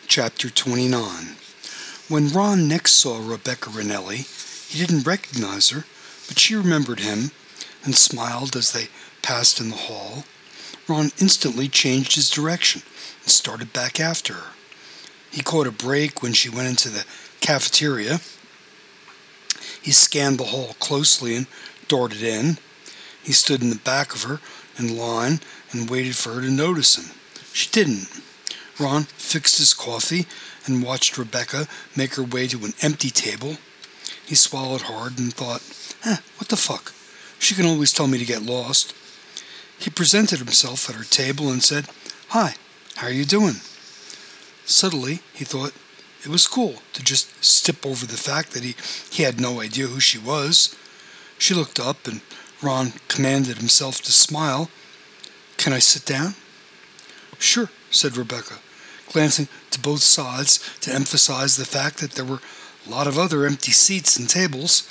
Chapter 29. When Ron next saw Rebecca Ranelli, he didn't recognize her, but she remembered him and smiled as they passed in the hall. Ron instantly changed his direction and started back after her. He caught a break when she went into the cafeteria. He scanned the hall closely and darted in. He stood in the back of her in line and waited for her to notice him. She didn't. Ron fixed his coffee and watched Rebecca make her way to an empty table. He swallowed hard and thought, what the fuck? She can always tell me to get lost. He presented himself at her table and said, "Hi, how are you doing?" Subtly, he thought it was cool to just skip over the fact that he had no idea who she was. She looked up and Ron commanded himself to smile. "Can I sit down?" "Sure," said Rebecca, glancing to both sides to emphasize the fact that there were a lot of other empty seats and tables.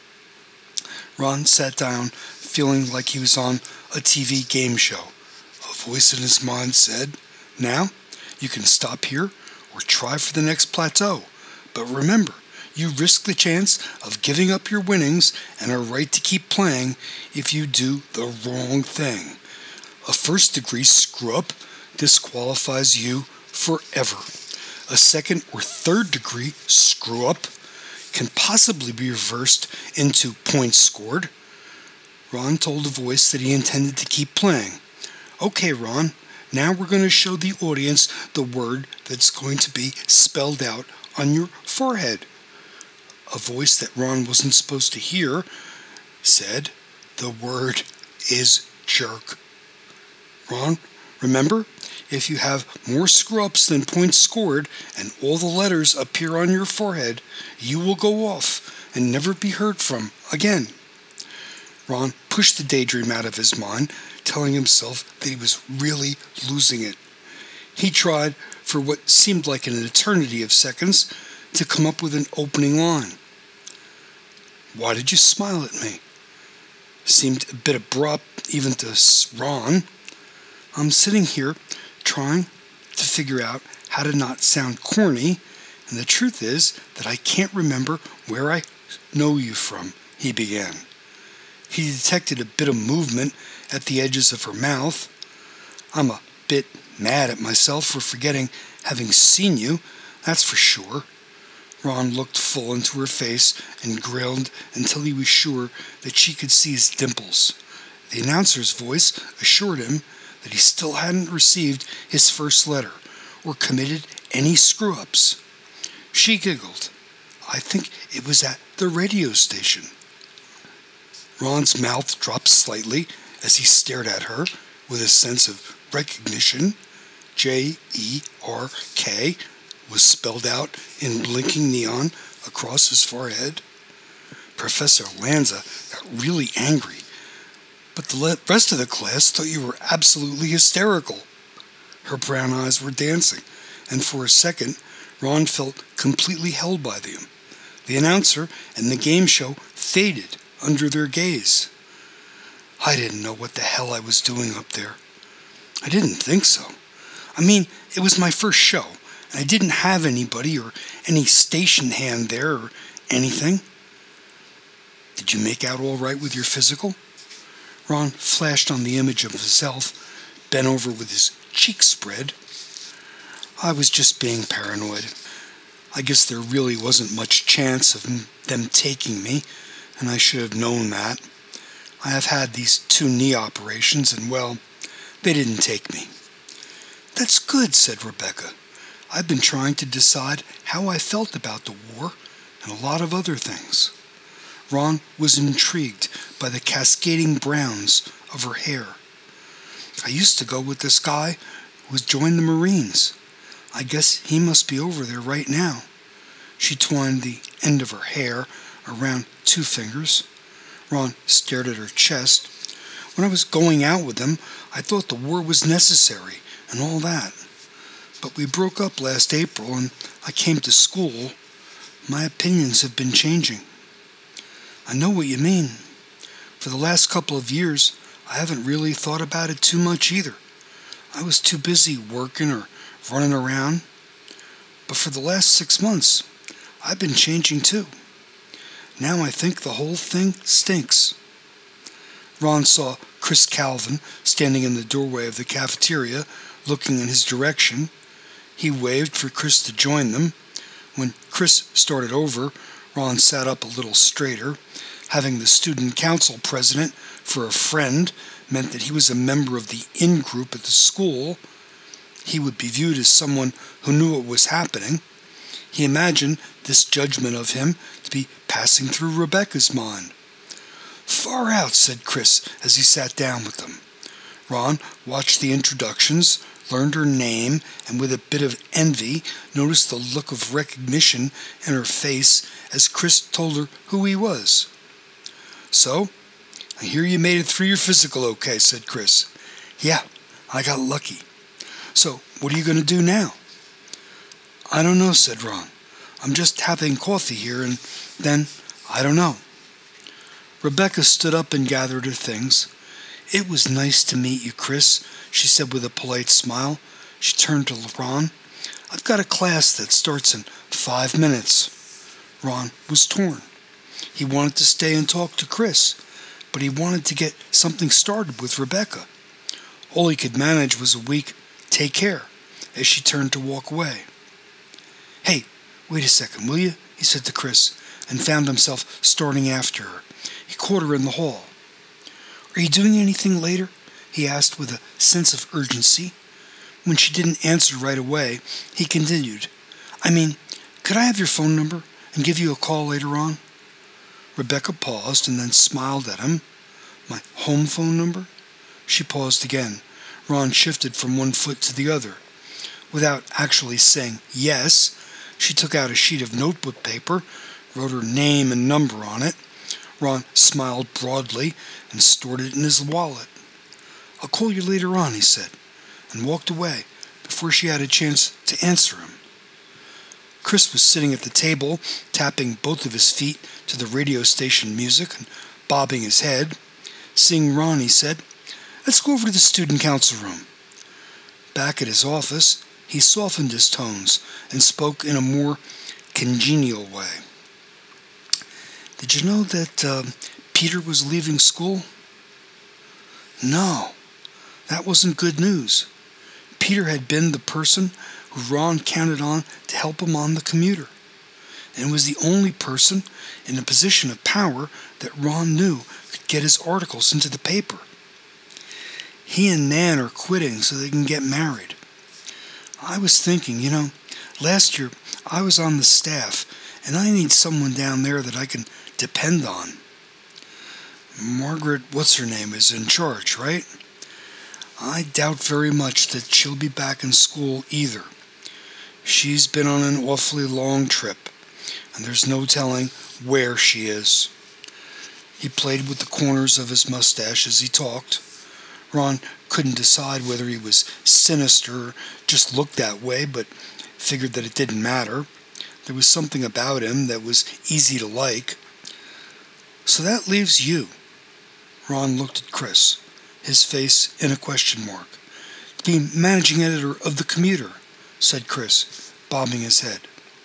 Ron sat down, feeling like he was on a TV game show. A voice in his mind said, "Now, you can stop here or try for the next plateau. But remember, you risk the chance of giving up your winnings and a right to keep playing if you do the wrong thing. A first-degree screw-up disqualifies you forever. A second or third-degree screw-up can possibly be reversed into points scored." Ron told the voice that he intended to keep playing. "Okay, Ron, now we're going to show the audience the word that's going to be spelled out on your forehead." A voice that Ron wasn't supposed to hear said, "The word is jerk." "Ron, remember, if you have more screw-ups than points scored and all the letters appear on your forehead, you will go off and never be heard from again." Ron pushed the daydream out of his mind, telling himself that he was really losing it. He tried for what seemed like an eternity of seconds to come up with an opening line. "Why did you smile at me?" Seemed a bit abrupt even to Ron. "I'm sitting here trying to figure out how to not sound corny, and the truth is that I can't remember where I know you from," he began. He detected a bit of movement at the edges of her mouth. "I'm a bit mad at myself for forgetting having seen you, that's for sure." Ron looked full into her face and grilled until he was sure that she could see his dimples. The announcer's voice assured him that he still hadn't received his first letter or committed any screw-ups. She giggled. "I think it was at the radio station." Ron's mouth dropped slightly as he stared at her with a sense of recognition. J-E-R-K was spelled out in blinking neon across his forehead. Professor Lanza got really angry, but the rest of the class thought you were absolutely hysterical. Her brown eyes were dancing, and for a second, Ron felt completely held by them. The announcer and the game show faded under their gaze. "I didn't know what the hell I was doing up there." "I didn't think so. I mean, it was my first show, and I didn't have anybody or any station hand there or anything." "Did you make out all right with your physical?" Ron flashed on the image of himself, bent over with his cheeks spread. "I was just being paranoid. I guess there really wasn't much chance of them taking me, and I should have known that. I have had these 2 knee operations, and well, they didn't take me." "That's good," said Rebecca. "I've been trying to decide how I felt about the war and a lot of other things." Ron was intrigued by the cascading browns of her hair. "I used to go with this guy who has joined the Marines. I guess he must be over there right now." She twined the end of her hair around 2 fingers. Ron stared at her chest. "When I was going out with him, I thought the war was necessary and all that. But we broke up last April and I came to school. My opinions have been changing." "I know what you mean. For the last couple of years, I haven't really thought about it too much either. I was too busy working or running around." But for the last 6 months, I've been changing too. Now I think the whole thing stinks." Ron saw Chris Calvin standing in the doorway of the cafeteria, looking in his direction. He waved for Chris to join them. When Chris started over, Ron sat up a little straighter. Having the student council president for a friend meant that he was a member of the in-group at the school. He would be viewed as someone who knew what was happening. He imagined this judgment of him to be passing through Rebecca's mind. "Far out," said Chris as he sat down with them. Ron watched the introductions, learned her name, and with a bit of envy noticed the look of recognition in her face as Chris told her who he was. "So, I hear you made it through your physical okay," said Chris. "Yeah, I got lucky. So, what are you going to do now?" "I don't know," said Ron. "I'm just having coffee here, and then, I don't know." Rebecca stood up and gathered her things. "It was nice to meet you, Chris," she said with a polite smile. She turned to Ron. "I've got a class that starts in 5 minutes. Ron was torn. He wanted to stay and talk to Chris, but he wanted to get something started with Rebecca. All he could manage was a weak "take care" as she turned to walk away. "Hey, wait a second, will you?" he said to Chris, and found himself starting after her. He caught her in the hall. "Are you doing anything later?" he asked with a sense of urgency. When she didn't answer right away, he continued, "Could I have your phone number and give you a call later on?" Rebecca paused and then smiled at him. "My home phone number?" She paused again. Ron shifted from one foot to the other. Without actually saying yes, she took out a sheet of notebook paper, wrote her name and number on it. Ron smiled broadly and stored it in his wallet. "I'll call you later on," he said, and walked away before she had a chance to answer him. Chris was sitting at the table, tapping both of his feet to the radio station music and bobbing his head. Seeing Ron, he said, "Let's go over to the student council room." Back at his office, he softened his tones and spoke in a more congenial way. "Did you know that Peter was leaving school?" No, that wasn't good news. Peter had been the person who Ron counted on to help him on the commuter, and was the only person in a position of power that Ron knew could get his articles into the paper. He and Nan are quitting so they can get married. I was thinking, last year I was on the staff, and I need someone down there that I can depend on. Margaret, what's her name, is in charge, right? I doubt very much that she'll be back in school either. She's been on an awfully long trip, and there's no telling where she is." He played with the corners of his mustache as he talked. Ron couldn't decide whether he was sinister or just looked that way, but figured that it didn't matter. There was something about him that was easy to like. "So that leaves you." Ron looked at Chris, his face in a question mark. "To be managing editor of the Commuter," said Chris, bobbing his head.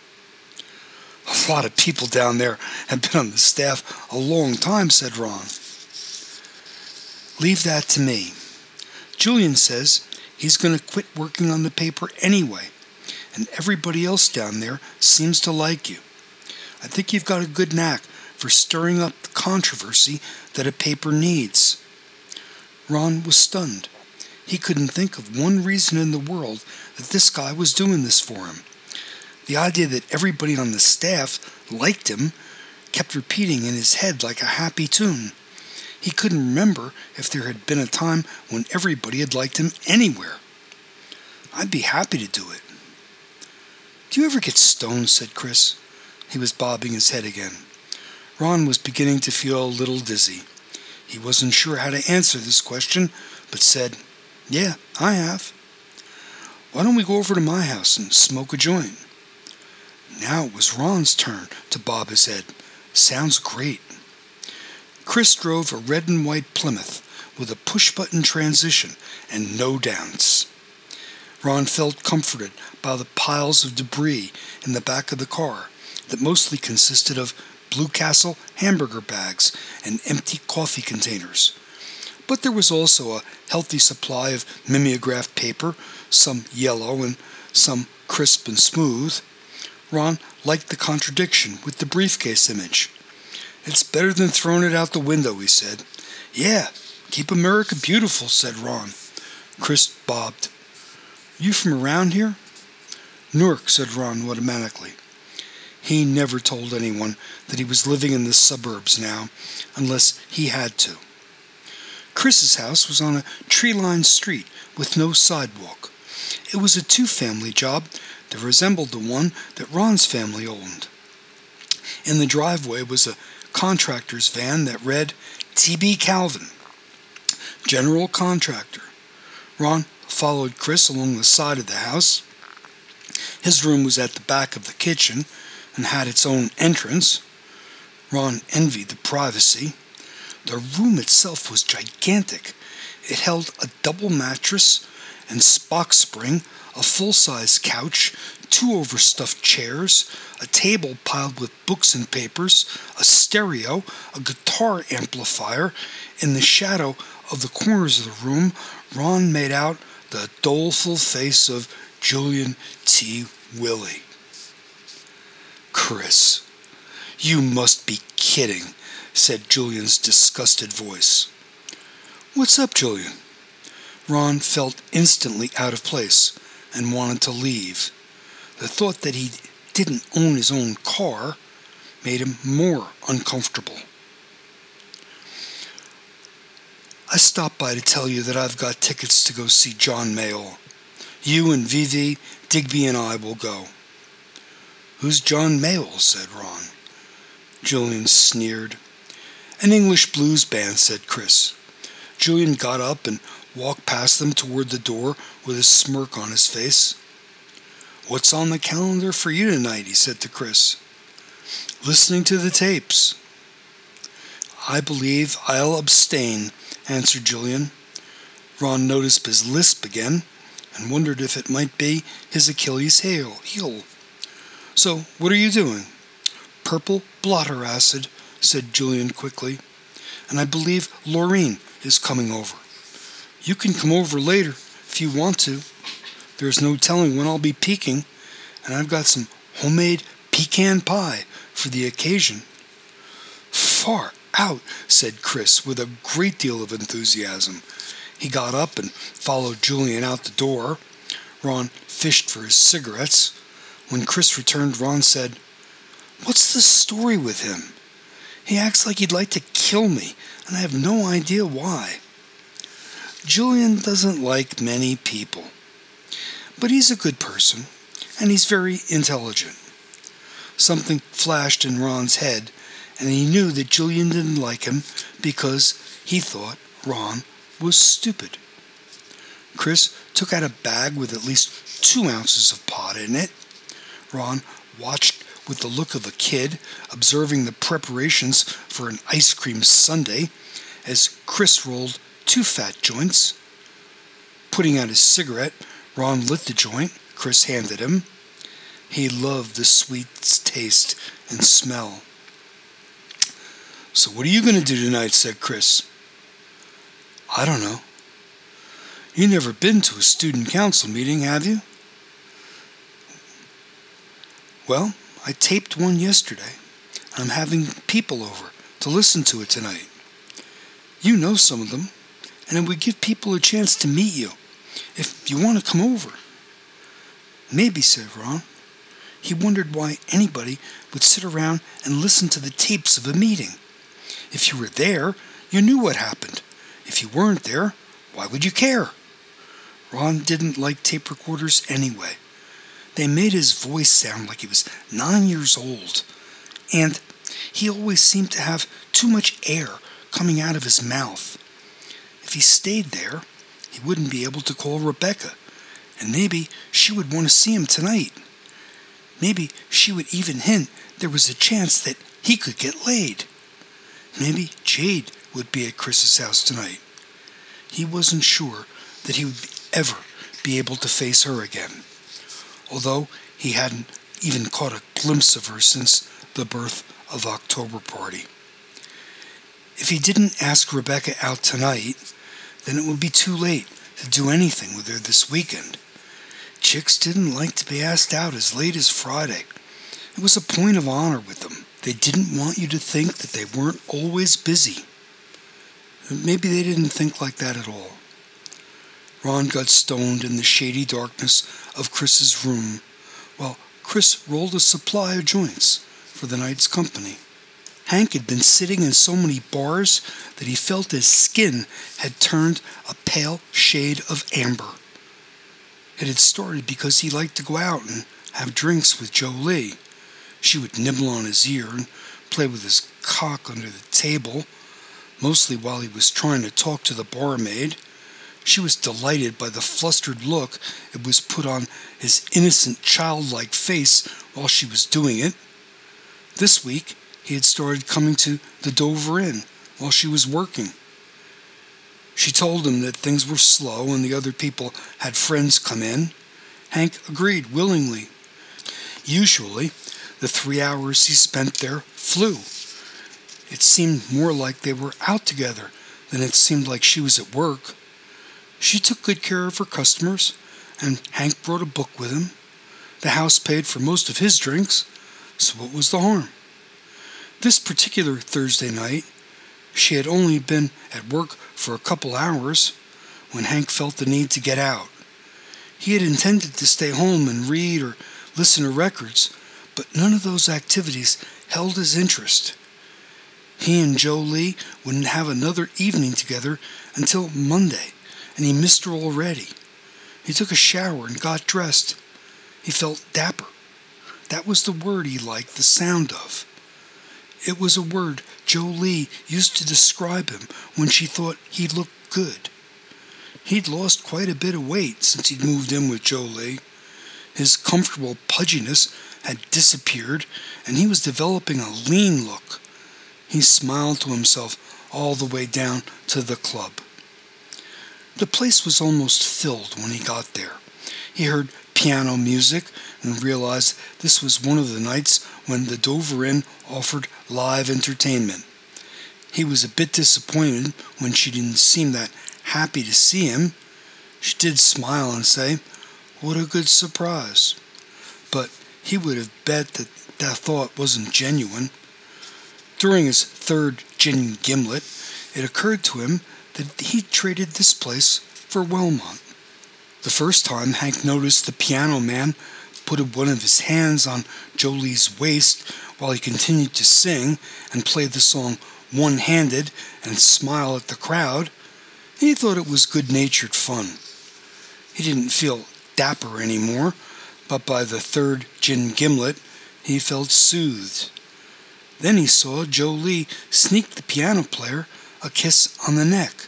"A lot of people down there have been on the staff a long time," said Ron. "Leave that to me. Julian says he's going to quit working on the paper anyway, and everybody else down there seems to like you. I think you've got a good knack for stirring up the controversy that a paper needs." Ron was stunned. He couldn't think of one reason in the world that this guy was doing this for him. The idea that everybody on the staff liked him kept repeating in his head like a happy tune. He couldn't remember if there had been a time when everybody had liked him anywhere. "I'd be happy to do it." "Do you ever get stoned?" said Chris. He was bobbing his head again. Ron was beginning to feel a little dizzy. He wasn't sure how to answer this question, but said, "Yeah, I have." "Why don't we go over to my house and smoke a joint?" Now it was Ron's turn to bob his head. "Sounds great." Chris drove a red and white Plymouth with a push-button transmission and no downs. Ron felt comforted by the piles of debris in the back of the car that mostly consisted of Blue Castle hamburger bags and empty coffee containers. But there was also a healthy supply of mimeographed paper, some yellow and some crisp and smooth. Ron liked the contradiction with the briefcase image. "It's better than throwing it out the window," he said. "Yeah, keep America beautiful," said Ron. Chris bobbed. "You from around here?" "Newark," said Ron automatically. He never told anyone that he was living in the suburbs now, unless he had to. Chris's house was on a tree-lined street with no sidewalk. It was a two-family job that resembled the one that Ron's family owned. In the driveway was a contractor's van that read T.B. Calvin, General Contractor. Ron followed Chris along the side of the house. His room was at the back of the kitchen and had its own entrance. Ron envied the privacy. The room itself was gigantic. It held a double mattress and Spock spring, a full-size couch, 2 overstuffed chairs, a table piled with books and papers, a stereo, a guitar amplifier. In the shadow of the corners of the room, Ron made out the doleful face of Julian T. Willey. "Chris, you must be kidding," said Julian's disgusted voice. "What's up, Julian?" Ron felt instantly out of place and wanted to leave. The thought that he didn't own his own car made him more uncomfortable. "I stopped by to tell you that I've got tickets to go see John Mayall. You and Vivi, Digby and I will go." "Who's John Mayall?" said Ron. Julian sneered. "An English blues band," said Chris. Julian got up and walked past them toward the door with a smirk on his face. "What's on the calendar for you tonight?" he said to Chris. "Listening to the tapes." "I believe I'll abstain," answered Julian. Ron noticed his lisp again and wondered if it might be his Achilles heel. "So, what are you doing?" "Purple blotter acid," said Julian quickly. "And I believe Laureen is coming over. You can come over later if you want to. There's no telling when I'll be peaking, and I've got some homemade pecan pie for the occasion." "Far out," said Chris with a great deal of enthusiasm. He got up and followed Julian out the door. Ron fished for his cigarettes. When Chris returned, Ron said, "What's the story with him? He acts like he'd like to kill me, and I have no idea why." "Julian doesn't like many people. But he's a good person, and he's very intelligent." Something flashed in Ron's head, and he knew that Julian didn't like him because he thought Ron was stupid. Chris took out a bag with at least 2 ounces of pot in it. Ron watched with the look of a kid observing the preparations for an ice cream sundae as Chris rolled 2 fat joints. Putting out his cigarette, Ron lit the joint Chris handed him. He loved the sweet taste and smell. "So what are you going to do tonight?" said Chris. "I don't know." "You've never been to a student council meeting, have you?" "Well, I taped one yesterday. I'm having people over to listen to it tonight. You know some of them, and it would give people a chance to meet you, if you want to come over." "Maybe," said Ron. He wondered why anybody would sit around and listen to the tapes of a meeting. If you were there, you knew what happened. If you weren't there, why would you care? Ron didn't like tape recorders anyway. They made his voice sound like he was 9 years old, and he always seemed to have too much air coming out of his mouth. If he stayed there, he wouldn't be able to call Rebecca, and maybe she would want to see him tonight. Maybe she would even hint there was a chance that he could get laid. Maybe Jade would be at Chris's house tonight. He wasn't sure that he would ever be able to face her again, although he hadn't even caught a glimpse of her since the birth of October Party. If he didn't ask Rebecca out tonight, then it would be too late to do anything with her this weekend. Chicks didn't like to be asked out as late as Friday. It was a point of honor with them. They didn't want you to think that they weren't always busy. Maybe they didn't think like that at all. Ron got stoned in the shady darkness of Chris's room while Chris rolled a supply of joints for the night's company. Hank had been sitting in so many bars that he felt his skin had turned a pale shade of amber. It had started because he liked to go out and have drinks with Jolie. She would nibble on his ear and play with his cock under the table, mostly while he was trying to talk to the barmaid. She was delighted by the flustered look it was put on his innocent, childlike face while she was doing it. This week, he had started coming to the Dover Inn while she was working. She told him that things were slow and the other people had friends come in. Hank agreed willingly. Usually, the 3 hours he spent there flew. It seemed more like they were out together than it seemed like she was at work. She took good care of her customers, and Hank brought a book with him. The house paid for most of his drinks, so what was the harm? This particular Thursday night, she had only been at work for a couple hours when Hank felt the need to get out. He had intended to stay home and read or listen to records, but none of those activities held his interest. He and Jolie wouldn't have another evening together until Monday, and he missed her already. He took a shower and got dressed. He felt dapper. That was the word he liked the sound of. It was a word Jolie used to describe him when she thought he looked good. He'd lost quite a bit of weight since he'd moved in with Jolie. His comfortable pudginess had disappeared, and he was developing a lean look. He smiled to himself all the way down to the club. The place was almost filled when he got there. He heard piano music and realized this was one of the nights when the Dover Inn offered live entertainment. He was a bit disappointed when she didn't seem that happy to see him. She did smile and say, "What a good surprise." But he would have bet that that thought wasn't genuine. During his third gin gimlet, it occurred to him that he'd traded this place for Wellmont. The first time Hank noticed the piano man put one of his hands on Jolie's waist while he continued to sing and play the song one-handed and smile at the crowd, he thought it was good-natured fun. He didn't feel dapper anymore, but by the third gin gimlet, he felt soothed. Then he saw Jolie sneak the piano player a kiss on the neck.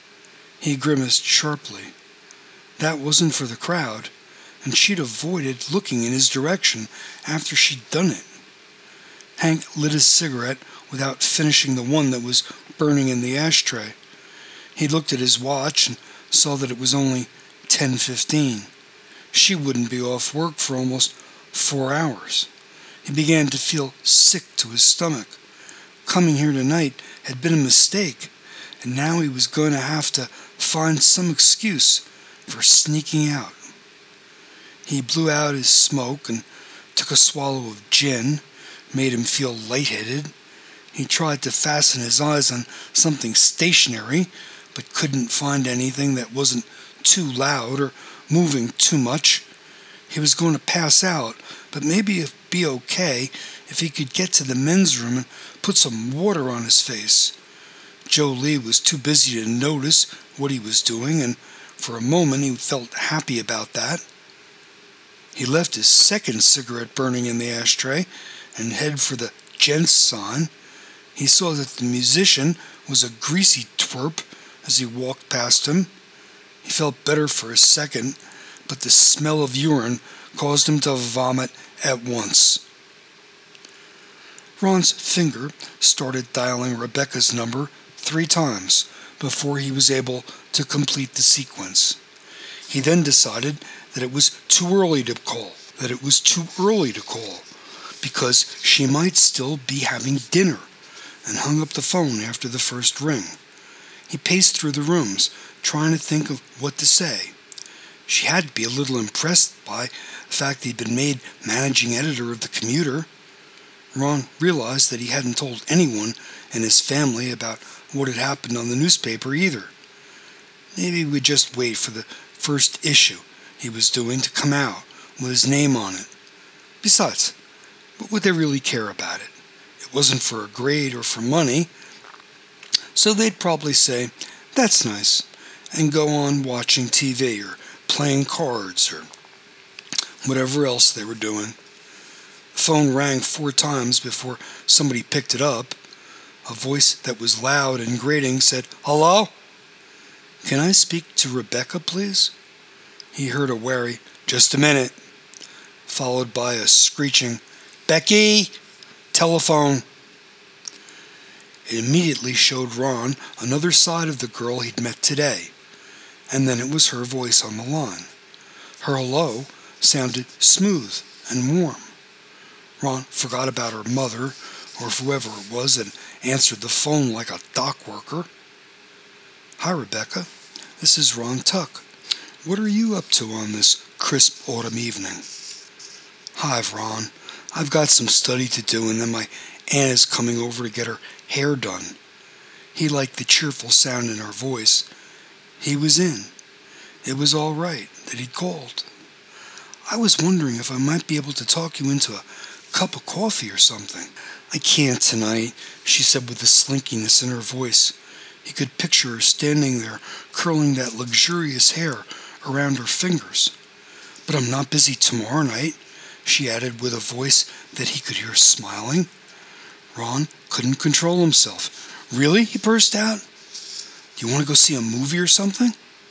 He grimaced sharply. That wasn't for the crowd, and she'd avoided looking in his direction after she'd done it. Hank lit his cigarette without finishing the one that was burning in the ashtray. He looked at his watch and saw that it was only 10:15. She wouldn't be off work for almost 4 hours. He began to feel sick to his stomach. Coming here tonight had been a mistake, and now he was going to have to find some excuse for sneaking out. He blew out his smoke and took a swallow of gin, made him feel lightheaded. He tried to fasten his eyes on something stationary, but couldn't find anything that wasn't too loud or moving too much. He was going to pass out, but maybe it'd be okay if he could get to the men's room and put some water on his face. Jolie was too busy to notice what he was doing, and for a moment he felt happy about that. He left his second cigarette burning in the ashtray and headed for the gents' sign. He saw that the musician was a greasy twerp as he walked past him. He felt better for a second, but the smell of urine caused him to vomit at once. Ron's finger started dialing Rebecca's number 3 times before he was able to complete the sequence. He then decided that it was too early to call, because she might still be having dinner, and hung up the phone after the first ring. He paced through the rooms, trying to think of what to say. She had to be a little impressed by the fact that he'd been made managing editor of the Commuter. Ron realized that he hadn't told anyone in his family about what had happened on the newspaper either. Maybe we'd just wait for the first issue he was doing to come out with his name on it. Besides, what would they really care about it? It wasn't for a grade or for money, so they'd probably say, "That's nice," and go on watching TV or playing cards or whatever else they were doing. The phone rang 4 times before somebody picked it up. A voice that was loud and grating said, "Hello? Can I speak to Rebecca, please?" He heard a wary, "Just a minute," followed by a screeching, "Becky! Telephone!" It immediately showed Ron another side of the girl he'd met today, and then it was her voice on the line. Her hello sounded smooth and warm. Ron forgot about her mother, or whoever it was, and answered the phone like a dock worker. "Hi, Rebecca. This is Ron Tuck. What are you up to on this crisp autumn evening?" "Hi, Ron. I've got some study to do, and then my aunt is coming over to get her hair done." He liked the cheerful sound in her voice. He was in. It was all right that he'd called. "I was wondering if I might be able to talk you into a cup of coffee or something." "I can't tonight," she said with a slinkiness in her voice. He could picture her standing there, curling that luxurious hair around her fingers. "But I'm not busy tomorrow night," she added with a voice that he could hear smiling. Ron couldn't control himself. "Really?" he burst out. "Do you want to go see a movie or something?"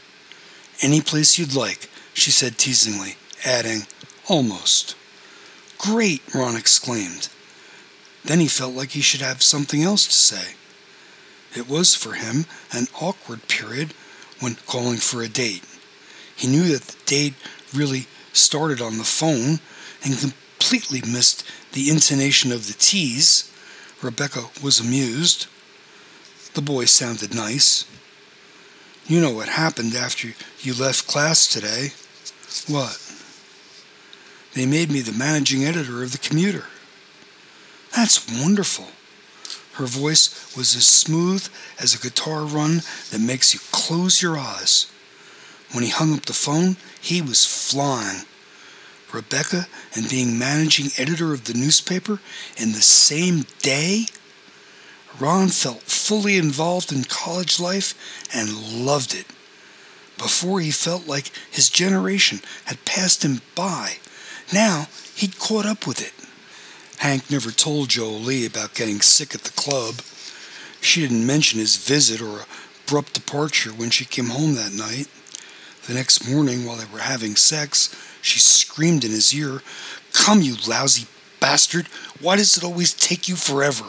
"Any place you'd like," she said teasingly, adding, "almost." "Great!" Ron exclaimed. Then he felt like he should have something else to say. It was, for him, an awkward period when calling for a date. He knew that the date really started on the phone and completely missed the intonation of the T's. Rebecca was amused. The boy sounded nice. "You know what happened after you left class today?" "What?" "They made me the managing editor of the Commuter." "That's wonderful." Her voice was as smooth as a guitar run that makes you close your eyes. When he hung up the phone, he was flying. Rebecca and being managing editor of the newspaper in the same day? Ron felt fully involved in college life and loved it. Before, he felt like his generation had passed him by. Now he'd caught up with it. Hank never told Jolie about getting sick at the club. She didn't mention his visit or abrupt departure when she came home that night. The next morning, while they were having sex, she screamed in his ear, "Come, you lousy bastard! Why does it always take you forever?"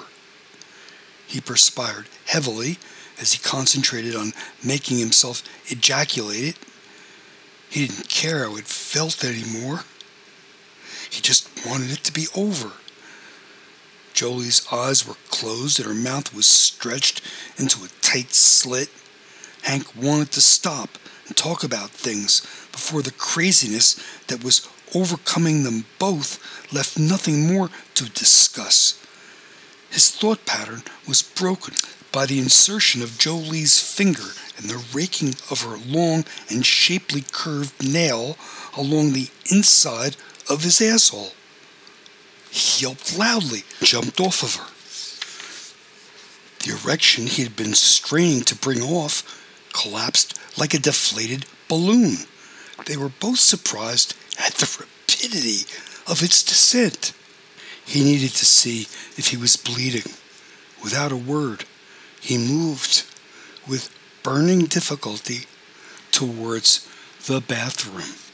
He perspired heavily as he concentrated on making himself ejaculate it. He didn't care how it felt anymore. He just wanted it to be over. Jolie's eyes were closed and her mouth was stretched into a tight slit. Hank wanted to stop and talk about things before the craziness that was overcoming them both left nothing more to discuss. His thought pattern was broken by the insertion of Jolie's finger and the raking of her long and shapely curved nail along the inside of his asshole. He yelped loudly, jumped off of her. The erection he had been straining to bring off collapsed like a deflated balloon. They were both surprised at the rapidity of its descent. He needed to see if he was bleeding. Without a word, he moved with burning difficulty towards the bathroom.